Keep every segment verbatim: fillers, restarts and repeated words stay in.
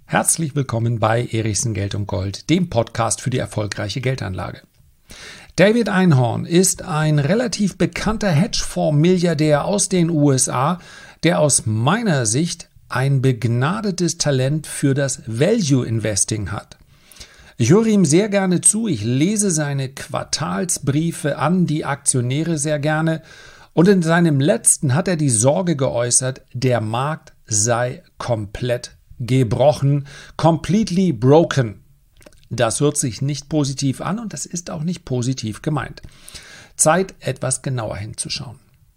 Herzlich willkommen bei Erichsen Geld und Gold, dem Podcast für die erfolgreiche Geldanlage. David Einhorn ist ein relativ bekannter Hedgefonds-Milliardär aus den U S A, der aus meiner Sicht ein begnadetes Talent für das Value Investing hat. Ich höre ihm sehr gerne zu, ich lese seine Quartalsbriefe an die Aktionäre sehr gerne und in seinem letzten hat er die Sorge geäußert, der Markt sei komplett gebrochen, completely broken. Das hört sich nicht positiv an und das ist auch nicht positiv gemeint. Zeit, etwas genauer hinzuschauen.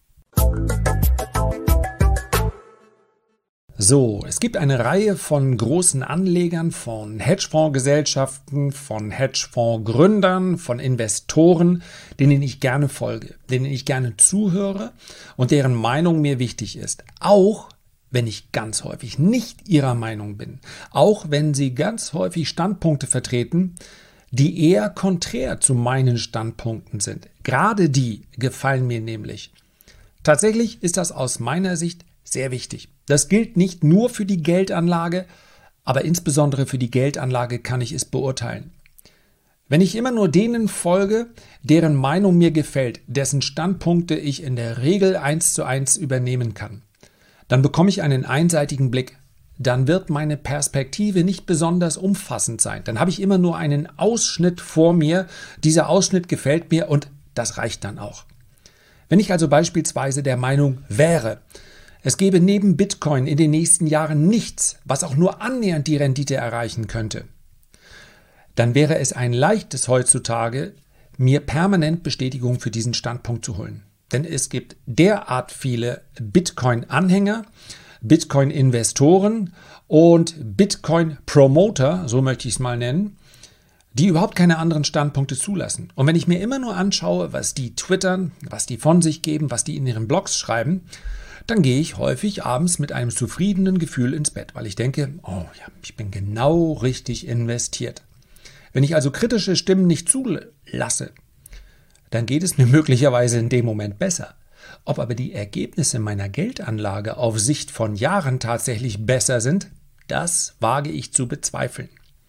So, es gibt eine Reihe von großen Anlegern, von Hedgefondsgesellschaften, von Hedgefondsgründern, von Investoren, denen ich gerne folge, denen ich gerne zuhöre und deren Meinung mir wichtig ist. Auch wenn ich ganz häufig nicht ihrer Meinung bin, auch wenn sie ganz häufig Standpunkte vertreten, die eher konträr zu meinen Standpunkten sind. Gerade die gefallen mir nämlich. Tatsächlich ist das aus meiner Sicht sehr wichtig. Das gilt nicht nur für die Geldanlage, aber insbesondere für die Geldanlage kann ich es beurteilen. Wenn ich immer nur denen folge, deren Meinung mir gefällt, dessen Standpunkte ich in der Regel eins zu eins übernehmen kann, dann bekomme ich einen einseitigen Blick. Dann wird meine Perspektive nicht besonders umfassend sein. Dann habe ich immer nur einen Ausschnitt vor mir. Dieser Ausschnitt gefällt mir und das reicht dann auch. Wenn ich also beispielsweise der Meinung wäre, es gäbe neben Bitcoin in den nächsten Jahren nichts, was auch nur annähernd die Rendite erreichen könnte, dann wäre es ein leichtes heutzutage, mir permanent Bestätigung für diesen Standpunkt zu holen. Denn es gibt derart viele Bitcoin-Anhänger, Bitcoin-Investoren und Bitcoin-Promoter, so möchte ich es mal nennen, die überhaupt keine anderen Standpunkte zulassen. Und wenn ich mir immer nur anschaue, was die twittern, was die von sich geben, was die in ihren Blogs schreiben, dann gehe ich häufig abends mit einem zufriedenen Gefühl ins Bett, weil ich denke, oh ja, ich bin genau richtig investiert. Wenn ich also kritische Stimmen nicht zulasse, dann geht es mir möglicherweise in dem Moment besser. Ob aber die Ergebnisse meiner Geldanlage auf Sicht von Jahren tatsächlich besser sind, das wage ich zu bezweifeln.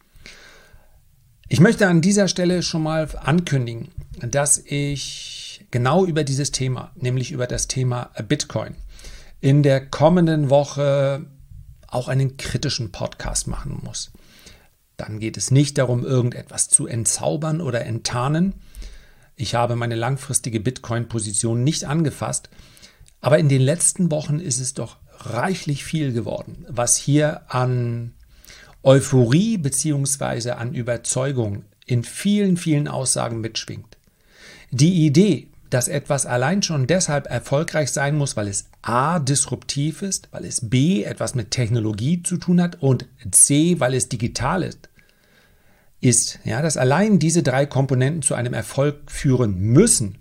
Ich möchte an dieser Stelle schon mal ankündigen, dass ich genau über dieses Thema, nämlich über das Thema Bitcoin, in der kommenden Woche auch einen kritischen Podcast machen muss. Dann geht es nicht darum, irgendetwas zu entzaubern oder enttarnen. Ich habe meine langfristige Bitcoin-Position nicht angefasst, aber in den letzten Wochen ist es doch reichlich viel geworden, was hier an Euphorie bzw. an Überzeugung in vielen, vielen Aussagen mitschwingt. Die Idee, dass etwas allein schon deshalb erfolgreich sein muss, weil es a. disruptiv ist, weil es b. etwas mit Technologie zu tun hat und c. weil es digital ist, ist, ja, dass allein diese drei Komponenten zu einem Erfolg führen müssen,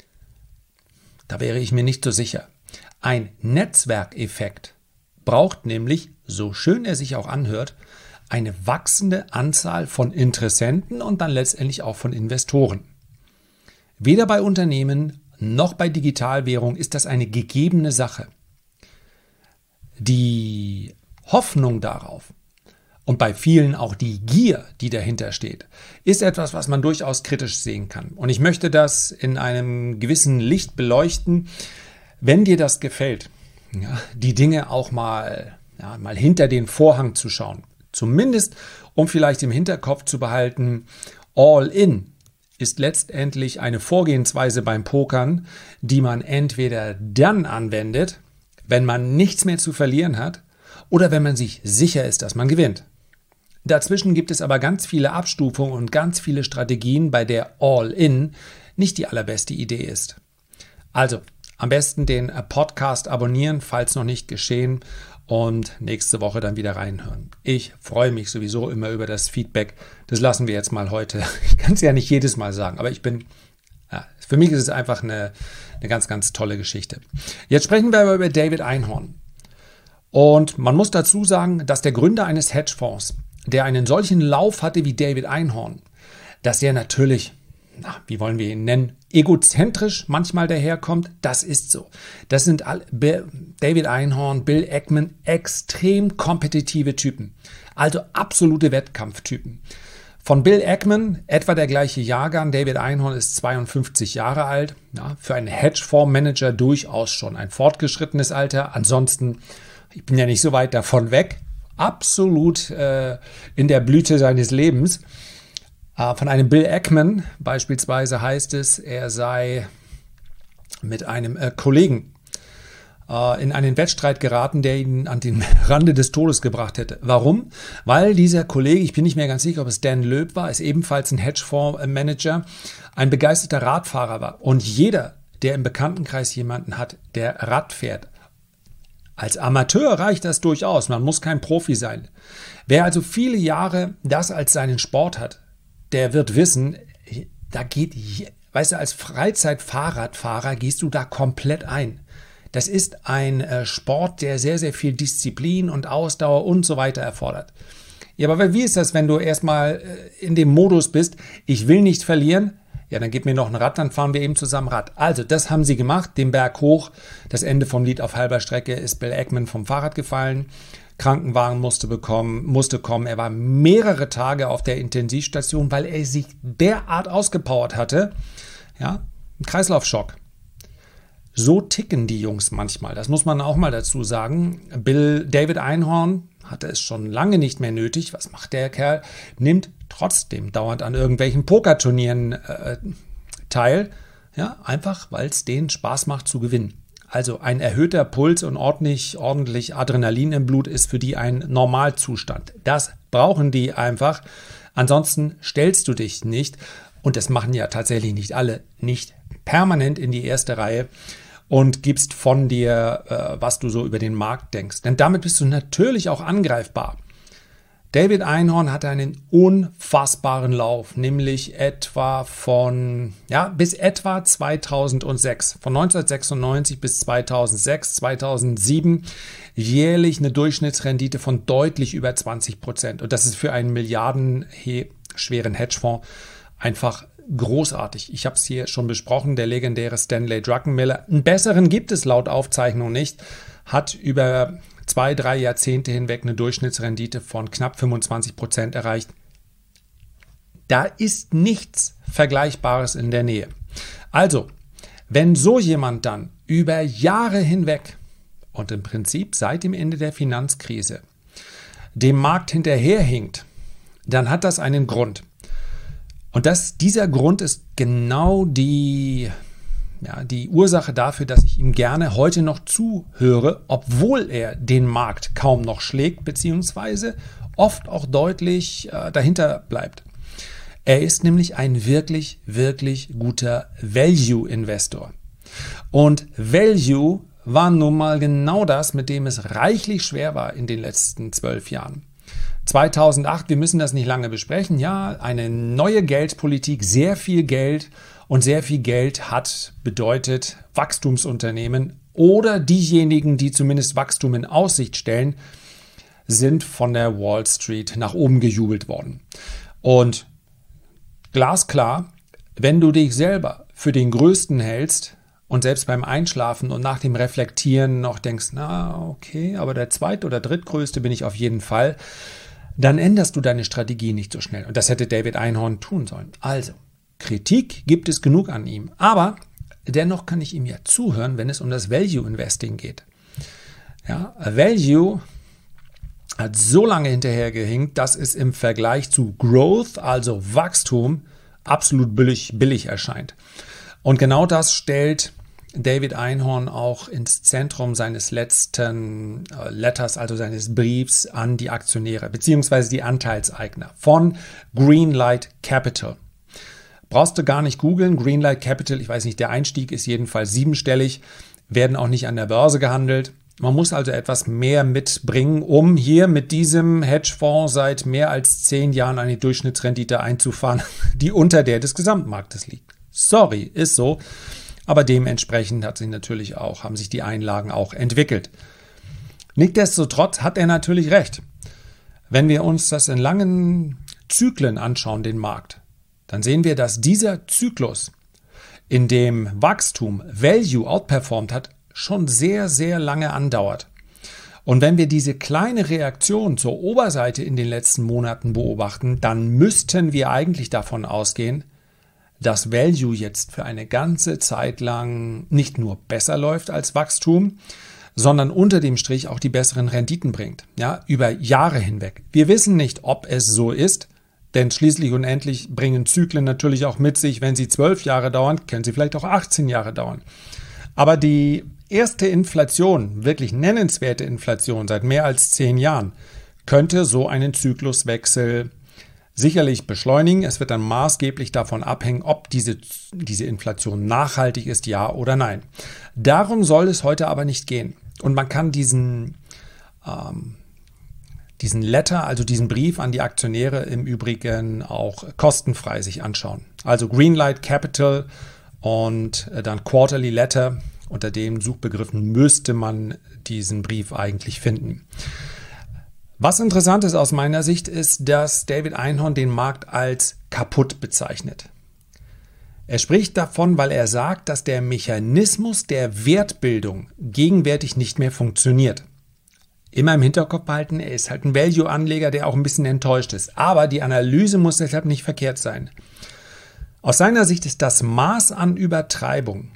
da wäre ich mir nicht so sicher. Ein Netzwerkeffekt braucht nämlich, so schön er sich auch anhört, eine wachsende Anzahl von Interessenten und dann letztendlich auch von Investoren. Weder bei Unternehmen noch bei Digitalwährung ist das eine gegebene Sache. Die Hoffnung darauf, und bei vielen auch die Gier, die dahinter steht, ist etwas, was man durchaus kritisch sehen kann. Und ich möchte das in einem gewissen Licht beleuchten. Wenn dir das gefällt, ja, die Dinge auch mal, ja, mal hinter den Vorhang zu schauen, zumindest um vielleicht im Hinterkopf zu behalten, All-in ist letztendlich eine Vorgehensweise beim Pokern, die man entweder dann anwendet, wenn man nichts mehr zu verlieren hat, oder wenn man sich sicher ist, dass man gewinnt. Dazwischen gibt es aber ganz viele Abstufungen und ganz viele Strategien, bei der All-In nicht die allerbeste Idee ist. Also, am besten den Podcast abonnieren, falls noch nicht geschehen, und nächste Woche dann wieder reinhören. Ich freue mich sowieso immer über das Feedback. Das lassen wir jetzt mal heute. Ich kann es ja nicht jedes Mal sagen, aber ich bin, ja, für mich ist es einfach eine, eine ganz, ganz tolle Geschichte. Jetzt sprechen wir aber über David Einhorn. Und man muss dazu sagen, dass der Gründer eines Hedgefonds, der einen solchen Lauf hatte wie David Einhorn, dass er natürlich na, wie wollen wir ihn nennen, egozentrisch manchmal daherkommt, das ist so. Das sind all, David Einhorn, Bill Ackman, extrem kompetitive Typen, also absolute Wettkampftypen. Von Bill Ackman, etwa der gleiche Jahrgang, David Einhorn ist zweiundfünfzig Jahre alt, ja, für einen Hedgefondsmanager durchaus schon ein fortgeschrittenes Alter. Ansonsten, ich bin ja nicht so weit davon weg, absolut äh, in der Blüte seines Lebens. Äh, von einem Bill Ackman beispielsweise heißt es, er sei mit einem äh, Kollegen in einen Wettstreit geraten, der ihn an den Rande des Todes gebracht hätte. Warum? Weil dieser Kollege, ich bin nicht mehr ganz sicher, ob es Dan Loeb war, ist ebenfalls ein Hedgefondsmanager, ein begeisterter Radfahrer war. Und jeder, der im Bekanntenkreis jemanden hat, der Rad fährt, als Amateur reicht das durchaus, man muss kein Profi sein. Wer also viele Jahre das als seinen Sport hat, der wird wissen, da geht, weißt du, als Freizeitfahrradfahrer gehst du da komplett ein. Das ist ein äh, Sport, der sehr, sehr viel Disziplin und Ausdauer und so weiter erfordert. Ja, aber wie ist das, wenn du erstmal äh, in dem Modus bist, ich will nicht verlieren, ja, dann gib mir noch ein Rad, dann fahren wir eben zusammen Rad. Also, das haben sie gemacht, den Berg hoch, das Ende vom Lied auf halber Strecke ist Bill Ackman vom Fahrrad gefallen, Krankenwagen musste bekommen, musste kommen, er war mehrere Tage auf der Intensivstation, weil er sich derart ausgepowert hatte, ja, ein Kreislaufschock. So ticken die Jungs manchmal, das muss man auch mal dazu sagen. Bill David Einhorn hatte es schon lange nicht mehr nötig. Was macht der Kerl? Nimmt trotzdem dauernd an irgendwelchen Pokerturnieren äh, teil, ja, einfach weil es denen Spaß macht zu gewinnen. Also ein erhöhter Puls und ordentlich, ordentlich Adrenalin im Blut ist für die ein Normalzustand. Das brauchen die einfach. Ansonsten stellst du dich nicht, und das machen ja tatsächlich nicht alle, nicht permanent in die erste Reihe und gibst von dir, äh, was du so über den Markt denkst. Denn damit bist du natürlich auch angreifbar. David Einhorn hatte einen unfassbaren Lauf, nämlich etwa von, ja, bis etwa zweitausendsechs. Von neunzehnhundertsechsundneunzig bis zweitausendsechs, zweitausendsieben jährlich eine Durchschnittsrendite von deutlich über zwanzig Prozent. Und das ist für einen milliardenschweren Hedgefonds einfach großartig. Ich habe es hier schon besprochen, der legendäre Stanley Druckenmiller. Einen besseren gibt es laut Aufzeichnung nicht, hat über zwei, drei Jahrzehnte hinweg eine Durchschnittsrendite von knapp fünfundzwanzig Prozent erreicht. Da ist nichts Vergleichbares in der Nähe. Also, wenn so jemand dann über Jahre hinweg und im Prinzip seit dem Ende der Finanzkrise dem Markt hinterherhinkt, dann hat das einen Grund. Und das, dieser Grund ist genau die, ja, die Ursache dafür, dass ich ihm gerne heute noch zuhöre, obwohl er den Markt kaum noch schlägt, beziehungsweise oft auch deutlich äh, dahinter bleibt. Er ist nämlich ein wirklich, wirklich guter Value-Investor. Und Value war nun mal genau das, mit dem es reichlich schwer war in den letzten zwölf Jahren. zweitausendacht, wir müssen das nicht lange besprechen, ja, eine neue Geldpolitik, sehr viel Geld und sehr viel Geld hat bedeutet Wachstumsunternehmen oder diejenigen, die zumindest Wachstum in Aussicht stellen, sind von der Wall Street nach oben gejubelt worden. Und glasklar, wenn du dich selber für den Größten hältst und selbst beim Einschlafen und nach dem Reflektieren noch denkst, na okay, aber der zweit- oder drittgrößte bin ich auf jeden Fall, dann änderst du deine Strategie nicht so schnell. Und das hätte David Einhorn tun sollen. Also, Kritik gibt es genug an ihm. Aber dennoch kann ich ihm ja zuhören, wenn es um das Value Investing geht. Ja, Value hat so lange hinterhergehinkt, dass es im Vergleich zu Growth, also Wachstum, absolut billig, billig erscheint. Und genau das stellt David Einhorn auch ins Zentrum seines letzten äh, Letters, also seines Briefs an die Aktionäre beziehungsweise die Anteilseigner von Greenlight Capital. Brauchst du gar nicht googeln, Greenlight Capital, ich weiß nicht, der Einstieg ist jedenfalls siebenstellig, werden auch nicht an der Börse gehandelt. Man muss also etwas mehr mitbringen, um hier mit diesem Hedgefonds seit mehr als zehn Jahren eine Durchschnittsrendite einzufahren, die unter der des Gesamtmarktes liegt. Sorry, ist so. Aber dementsprechend hat sich natürlich auch, haben sich die Einlagen auch entwickelt. Nichtsdestotrotz hat er natürlich recht. Wenn wir uns das in langen Zyklen anschauen, den Markt, dann sehen wir, dass dieser Zyklus, in dem Wachstum Value outperformt hat, schon sehr, sehr lange andauert. Und wenn wir diese kleine Reaktion zur Oberseite in den letzten Monaten beobachten, dann müssten wir eigentlich davon ausgehen, dass Value jetzt für eine ganze Zeit lang nicht nur besser läuft als Wachstum, sondern unter dem Strich auch die besseren Renditen bringt, ja, über Jahre hinweg. Wir wissen nicht, ob es so ist, denn schließlich und endlich bringen Zyklen natürlich auch mit sich, wenn sie zwölf Jahre dauern, können sie vielleicht auch achtzehn Jahre dauern. Aber die erste Inflation, wirklich nennenswerte Inflation seit mehr als zehn Jahren, könnte so einen Zykluswechsel sicherlich beschleunigen. Es wird dann maßgeblich davon abhängen, ob diese, diese Inflation nachhaltig ist, ja oder nein. Darum soll es heute aber nicht gehen. Und man kann diesen, ähm, diesen Letter, also diesen Brief an die Aktionäre im Übrigen auch kostenfrei sich anschauen. Also Greenlight Capital und dann Quarterly Letter. Unter den Suchbegriffen müsste man diesen Brief eigentlich finden. Was interessant ist aus meiner Sicht, ist, dass David Einhorn den Markt als kaputt bezeichnet. Er spricht davon, weil er sagt, dass der Mechanismus der Wertbildung gegenwärtig nicht mehr funktioniert. Immer im Hinterkopf behalten, er ist halt ein Value-Anleger, der auch ein bisschen enttäuscht ist. Aber die Analyse muss deshalb nicht verkehrt sein. Aus seiner Sicht ist das Maß an Übertreibung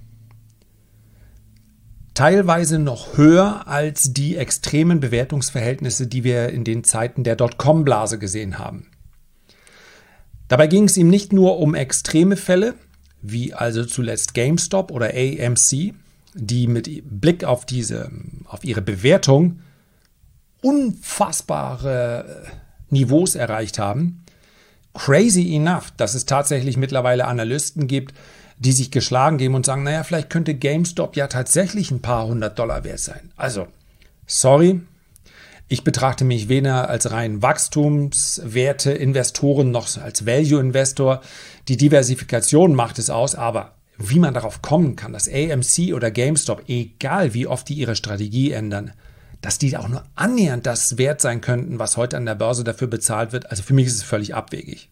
teilweise noch höher als die extremen Bewertungsverhältnisse, die wir in den Zeiten der Dotcom-Blase gesehen haben. Dabei ging es ihm nicht nur um extreme Fälle, wie also zuletzt GameStop oder A M C, die mit Blick auf diese, auf ihre Bewertung unfassbare Niveaus erreicht haben. Crazy enough, dass es tatsächlich mittlerweile Analysten gibt, die sich geschlagen geben und sagen, naja, vielleicht könnte GameStop ja tatsächlich ein paar hundert Dollar wert sein. Also, sorry, ich betrachte mich weder als rein Wachstumswerte-Investoren noch als Value-Investor. Die Diversifikation macht es aus, aber wie man darauf kommen kann, dass A M C oder GameStop, egal wie oft die ihre Strategie ändern, dass die auch nur annähernd das wert sein könnten, was heute an der Börse dafür bezahlt wird, also für mich ist es völlig abwegig.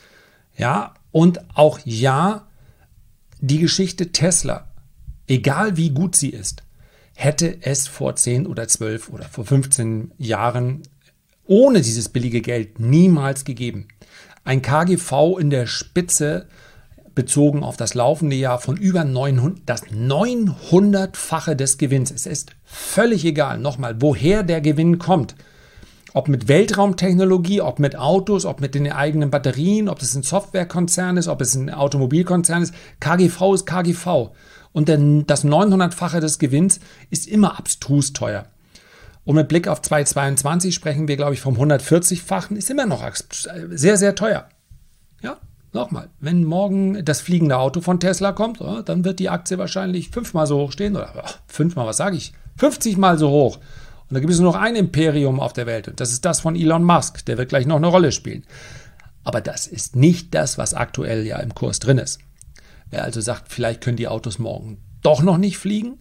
Ja, und auch ja, die Geschichte Tesla, egal wie gut sie ist, hätte es vor zehn oder zwölf oder vor fünfzehn Jahren ohne dieses billige Geld niemals gegeben. Ein K G V in der Spitze bezogen auf das laufende Jahr von über neunhundert, das neunhundertfache des Gewinns. Es ist völlig egal, nochmal, woher der Gewinn kommt. Ob mit Weltraumtechnologie, ob mit Autos, ob mit den eigenen Batterien, ob es ein Softwarekonzern ist, ob es ein Automobilkonzern ist. K G V ist K G V. Und das neunhundertfache des Gewinns ist immer abstrus teuer. Und mit Blick auf zweitausendzweiundzwanzig sprechen wir, glaube ich, vom hundertvierzigfachen, ist immer noch sehr, sehr teuer. Ja, nochmal, wenn morgen das fliegende Auto von Tesla kommt, dann wird die Aktie wahrscheinlich fünfmal so hoch stehen. Oder fünfmal, was sage ich? fünfzigmal so hoch. Und da gibt es nur noch ein Imperium auf der Welt und das ist das von Elon Musk. Der wird gleich noch eine Rolle spielen. Aber das ist nicht das, was aktuell ja im Kurs drin ist. Wer also sagt, vielleicht können die Autos morgen doch noch nicht fliegen,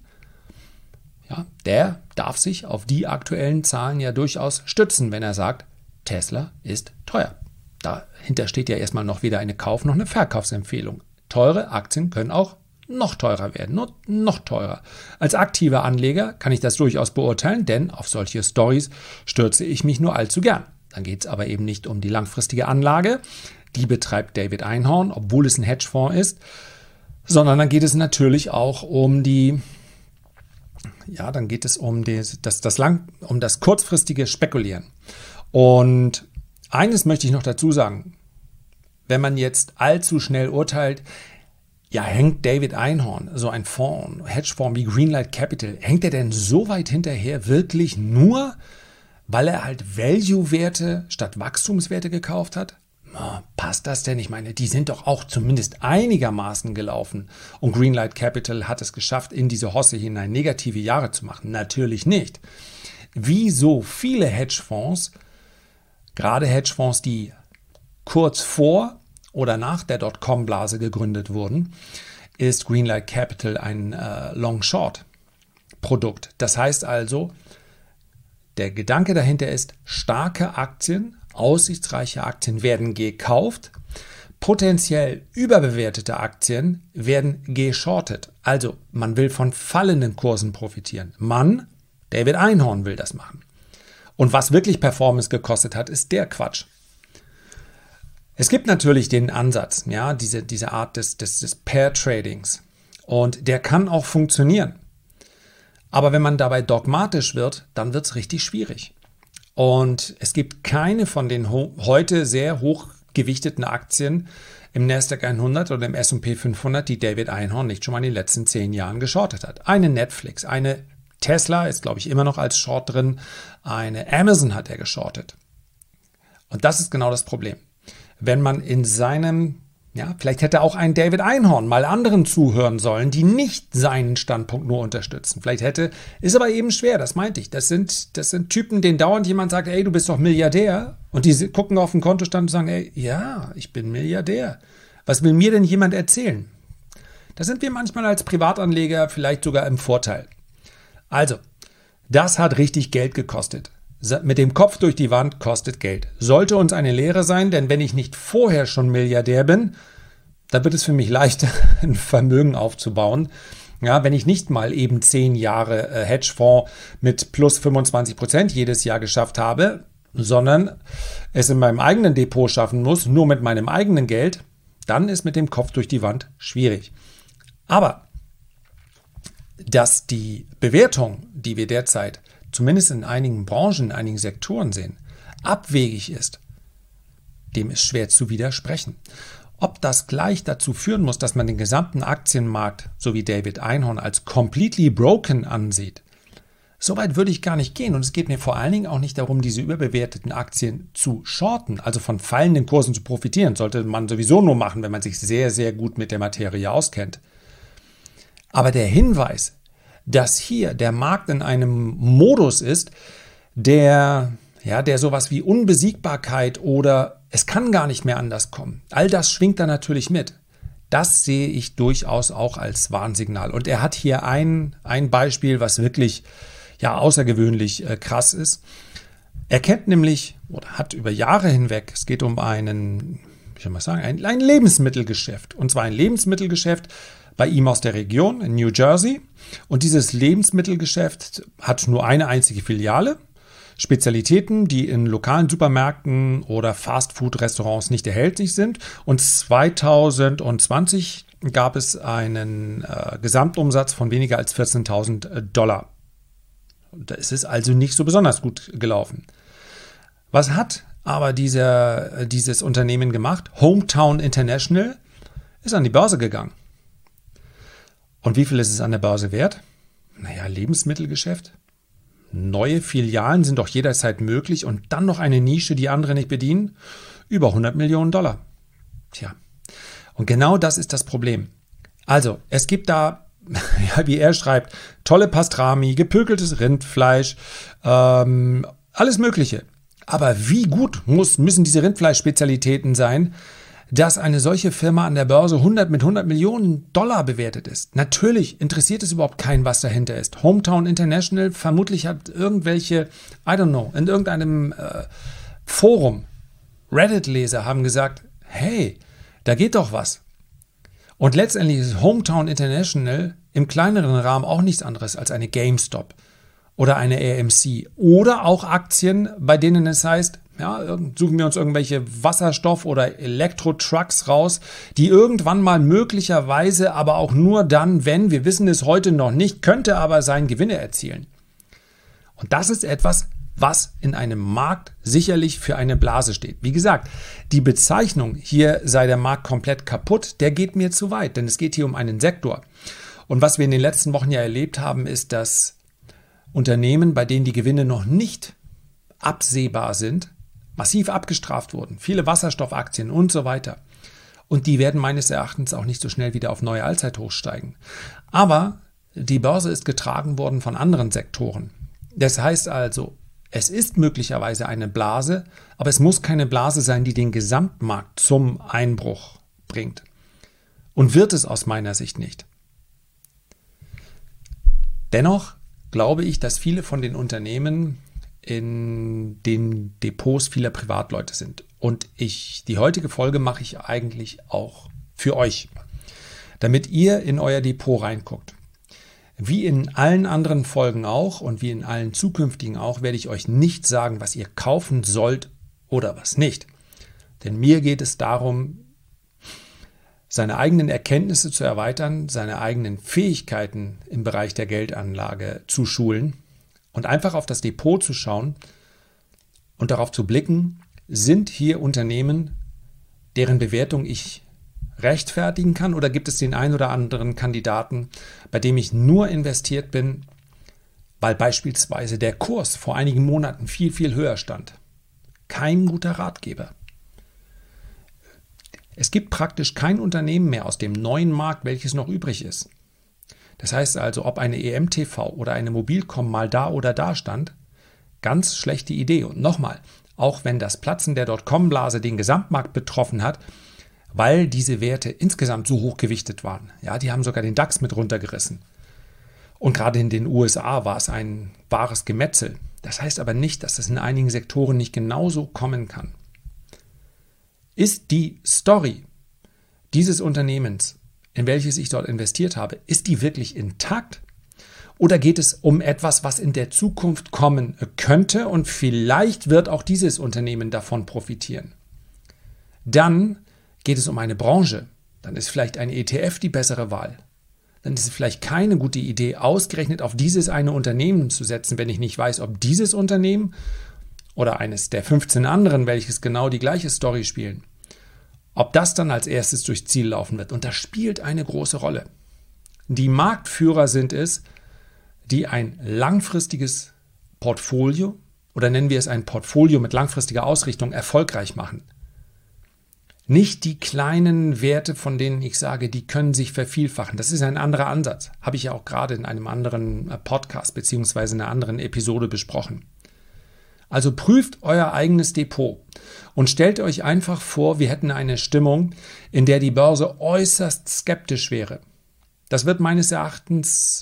ja, der darf sich auf die aktuellen Zahlen ja durchaus stützen, wenn er sagt, Tesla ist teuer. Dahinter steht ja erstmal noch weder eine Kauf- noch eine Verkaufsempfehlung. Teure Aktien können auch noch teurer werden, noch, noch teurer. Als aktiver Anleger kann ich das durchaus beurteilen, denn auf solche Storys stürze ich mich nur allzu gern. Dann geht es aber eben nicht um die langfristige Anlage, die betreibt David Einhorn, obwohl es ein Hedgefonds ist, sondern dann geht es natürlich auch um die, ja, dann geht es um die, das, das lang, um das kurzfristige Spekulieren. Und eines möchte ich noch dazu sagen, wenn man jetzt allzu schnell urteilt, ja, hängt David Einhorn, so ein Fonds, Hedgefonds wie Greenlight Capital, hängt er denn so weit hinterher wirklich nur, weil er halt Value-Werte statt Wachstumswerte gekauft hat? Oh, passt das denn? Ich meine, die sind doch auch zumindest einigermaßen gelaufen. Und Greenlight Capital hat es geschafft, in diese Hosse hinein negative Jahre zu machen. Natürlich nicht. Wie so viele Hedgefonds, gerade Hedgefonds, die kurz vor oder nach der Dotcom-Blase gegründet wurden, ist Greenlight Capital ein äh, Long-Short-Produkt. Das heißt also, der Gedanke dahinter ist, starke Aktien, aussichtsreiche Aktien werden gekauft, potenziell überbewertete Aktien werden geschortet. Also man will von fallenden Kursen profitieren. Man, David Einhorn, will das machen. Und was wirklich Performance gekostet hat, ist der Quatsch. Es gibt natürlich den Ansatz, ja, diese, diese Art des, des, des Pair-Tradings. Und der kann auch funktionieren. Aber wenn man dabei dogmatisch wird, dann wird es richtig schwierig. Und es gibt keine von den ho- heute sehr hochgewichteten Aktien im Nasdaq hundert oder im S und P fünfhundert, die David Einhorn nicht schon mal in den letzten zehn Jahren geschortet hat. Eine Netflix, eine Tesla ist, glaube ich, immer noch als Short drin. Eine Amazon hat er geschortet. Und das ist genau das Problem. Wenn man in seinem, ja, vielleicht hätte auch ein David Einhorn mal anderen zuhören sollen, die nicht seinen Standpunkt nur unterstützen. Vielleicht hätte, ist aber eben schwer, das meinte ich. Das sind, das sind Typen, denen dauernd jemand sagt, ey, du bist doch Milliardär. Und die gucken auf den Kontostand und sagen, ey, ja, ich bin Milliardär. Was will mir denn jemand erzählen? Da sind wir manchmal als Privatanleger vielleicht sogar im Vorteil. Also, das hat richtig Geld gekostet. Mit dem Kopf durch die Wand kostet Geld. Sollte uns eine Lehre sein, denn wenn ich nicht vorher schon Milliardär bin, dann wird es für mich leichter, ein Vermögen aufzubauen. Ja, wenn ich nicht mal eben zehn Jahre äh, Hedgefonds mit plus fünfundzwanzig Prozent jedes Jahr geschafft habe, sondern es in meinem eigenen Depot schaffen muss, nur mit meinem eigenen Geld, dann ist mit dem Kopf durch die Wand schwierig. Aber dass die Bewertung, die wir derzeit zumindest in einigen Branchen, in einigen Sektoren sehen, abwegig ist, dem ist schwer zu widersprechen. Ob das gleich dazu führen muss, dass man den gesamten Aktienmarkt, so wie David Einhorn, als completely broken ansieht, so weit würde ich gar nicht gehen. Und es geht mir vor allen Dingen auch nicht darum, diese überbewerteten Aktien zu shorten, also von fallenden Kursen zu profitieren. Sollte man sowieso nur machen, wenn man sich sehr, sehr gut mit der Materie auskennt. Aber der Hinweis, dass hier der Markt in einem Modus ist, der, ja, der sowas wie Unbesiegbarkeit oder es kann gar nicht mehr anders kommen, all das schwingt da natürlich mit. Das sehe ich durchaus auch als Warnsignal. Und er hat hier ein, ein Beispiel, was wirklich ja, außergewöhnlich äh, krass ist. Er kennt nämlich oder hat über Jahre hinweg, es geht um einen, wie soll man sagen, ein, ein Lebensmittelgeschäft. Und zwar ein Lebensmittelgeschäft bei ihm aus der Region in New Jersey. Und dieses Lebensmittelgeschäft hat nur eine einzige Filiale. Spezialitäten, die in lokalen Supermärkten oder Fastfood-Restaurants nicht erhältlich sind. Und zweitausendzwanzig gab es einen äh, Gesamtumsatz von weniger als vierzehntausend Dollar. Das ist also nicht so besonders gut gelaufen. Was hat aber dieser, dieses Unternehmen gemacht? Hometown International ist an die Börse gegangen. Und wie viel ist es an der Börse wert? Naja, Lebensmittelgeschäft. Neue Filialen sind doch jederzeit möglich und dann noch eine Nische, die andere nicht bedienen. Über hundert Millionen Dollar. Tja, und genau das ist das Problem. Also, es gibt da, ja, wie er schreibt, tolle Pastrami, gepökeltes Rindfleisch, ähm, alles Mögliche. Aber wie gut muss, müssen diese Rindfleischspezialitäten sein, dass eine solche Firma an der Börse hundert mit hundert Millionen Dollar bewertet ist? Natürlich interessiert es überhaupt keinen, was dahinter ist. Hometown International vermutlich hat irgendwelche, I don't know, in irgendeinem äh, Forum, Reddit-Leser haben gesagt, hey, da geht doch was. Und letztendlich ist Hometown International im kleineren Rahmen auch nichts anderes als eine GameStop oder eine A M C oder auch Aktien, bei denen es heißt, ja, suchen wir uns irgendwelche Wasserstoff- oder Elektro-Trucks raus, die irgendwann mal möglicherweise, aber auch nur dann, wenn, wir wissen es heute noch nicht, könnte aber sein, Gewinne erzielen. Und das ist etwas, was in einem Markt sicherlich für eine Blase steht. Wie gesagt, die Bezeichnung, hier sei der Markt komplett kaputt, der geht mir zu weit, denn es geht hier um einen Sektor. Und was wir in den letzten Wochen ja erlebt haben, ist, dass Unternehmen, bei denen die Gewinne noch nicht absehbar sind, massiv abgestraft wurden. Viele Wasserstoffaktien und so weiter. Und die werden meines Erachtens auch nicht so schnell wieder auf neue Allzeithochs steigen. Aber die Börse ist getragen worden von anderen Sektoren. Das heißt also, es ist möglicherweise eine Blase, aber es muss keine Blase sein, die den Gesamtmarkt zum Einbruch bringt. Und wird es aus meiner Sicht nicht. Dennoch glaube ich, dass viele von den Unternehmen in den Depots vieler Privatleute sind. Und ich, die heutige Folge mache ich eigentlich auch für euch, damit ihr in euer Depot reinguckt. Wie in allen anderen Folgen auch und wie in allen zukünftigen auch, werde ich euch nicht sagen, was ihr kaufen sollt oder was nicht. Denn mir geht es darum, seine eigenen Erkenntnisse zu erweitern, seine eigenen Fähigkeiten im Bereich der Geldanlage zu schulen und einfach auf das Depot zu schauen und darauf zu blicken, sind hier Unternehmen, deren Bewertung ich rechtfertigen kann, oder gibt es den einen oder anderen Kandidaten, bei dem ich nur investiert bin, weil beispielsweise der Kurs vor einigen Monaten viel, viel höher stand. Kein guter Ratgeber. Es gibt praktisch kein Unternehmen mehr aus dem neuen Markt, welches noch übrig ist. Das heißt also, ob eine E M T V oder eine Mobilcom mal da oder da stand, ganz schlechte Idee. Und nochmal, auch wenn das Platzen der Dotcom-Blase den Gesamtmarkt betroffen hat, weil diese Werte insgesamt so hoch gewichtet waren. Ja, die haben sogar den DAX mit runtergerissen. Und gerade in den U S A war es ein wahres Gemetzel. Das heißt aber nicht, dass es in einigen Sektoren nicht genauso kommen kann. Ist die Story dieses Unternehmens, in welches ich dort investiert habe, ist die wirklich intakt? Oder geht es um etwas, was in der Zukunft kommen könnte und vielleicht wird auch dieses Unternehmen davon profitieren? Dann geht es um eine Branche. Dann ist vielleicht ein E T F die bessere Wahl. Dann ist es vielleicht keine gute Idee, ausgerechnet auf dieses eine Unternehmen zu setzen, wenn ich nicht weiß, ob dieses Unternehmen oder eines der fünfzehn anderen, welches genau die gleiche Story spielen, ob das dann als erstes durchs Ziel laufen wird. Und das spielt eine große Rolle. Die Marktführer sind es, die ein langfristiges Portfolio, oder nennen wir es ein Portfolio mit langfristiger Ausrichtung, erfolgreich machen. Nicht die kleinen Werte, von denen ich sage, die können sich vervielfachen. Das ist ein anderer Ansatz. Habe ich ja auch gerade in einem anderen Podcast beziehungsweise in einer anderen Episode besprochen. Also prüft euer eigenes Depot und stellt euch einfach vor, wir hätten eine Stimmung, in der die Börse äußerst skeptisch wäre. Das wird meines Erachtens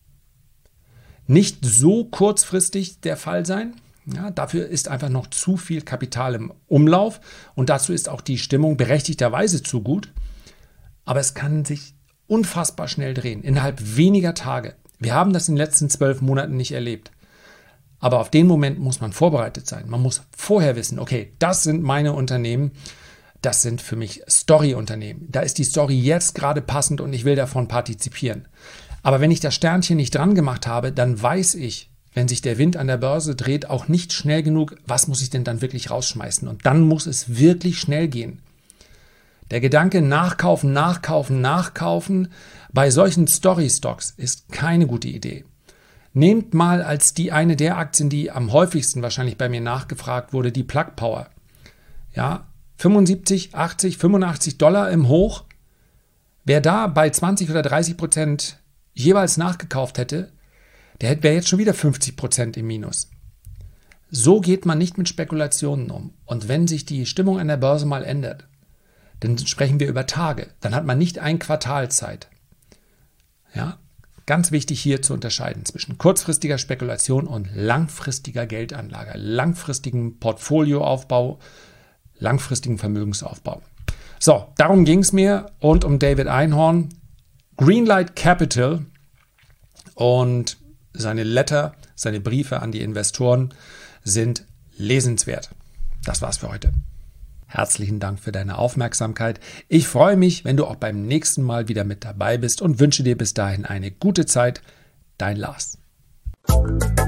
nicht so kurzfristig der Fall sein. Ja, dafür ist einfach noch zu viel Kapital im Umlauf und dazu ist auch die Stimmung berechtigterweise zu gut. Aber es kann sich unfassbar schnell drehen, innerhalb weniger Tage. Wir haben das in den letzten zwölf Monaten nicht erlebt. Aber auf den Moment muss man vorbereitet sein. Man muss vorher wissen, okay, das sind meine Unternehmen, das sind für mich Story-Unternehmen. Da ist die Story jetzt gerade passend und ich will davon partizipieren. Aber wenn ich das Sternchen nicht dran gemacht habe, dann weiß ich, wenn sich der Wind an der Börse dreht, auch nicht schnell genug, was muss ich denn dann wirklich rausschmeißen? Und dann muss es wirklich schnell gehen. Der Gedanke nachkaufen, nachkaufen, nachkaufen bei solchen Story-Stocks ist keine gute Idee. Nehmt mal als die eine der Aktien, die am häufigsten wahrscheinlich bei mir nachgefragt wurde, die Plug Power. Ja, fünfundsiebzig, achtzig, fünfundachtzig Dollar im Hoch. Wer da bei zwanzig oder dreißig Prozent jeweils nachgekauft hätte, der wäre jetzt schon wieder fünfzig Prozent im Minus. So geht man nicht mit Spekulationen um. Und wenn sich die Stimmung an der Börse mal ändert, dann sprechen wir über Tage. Dann hat man nicht ein Quartal Zeit. Ja, ganz wichtig hier zu unterscheiden zwischen kurzfristiger Spekulation und langfristiger Geldanlage, langfristigen Portfolioaufbau, langfristigen Vermögensaufbau. So, darum ging es mir und um David Einhorn, Greenlight Capital und seine Letter, seine Briefe an die Investoren sind lesenswert. Das war's für heute. Herzlichen Dank für deine Aufmerksamkeit. Ich freue mich, wenn du auch beim nächsten Mal wieder mit dabei bist und wünsche dir bis dahin eine gute Zeit. Dein Lars.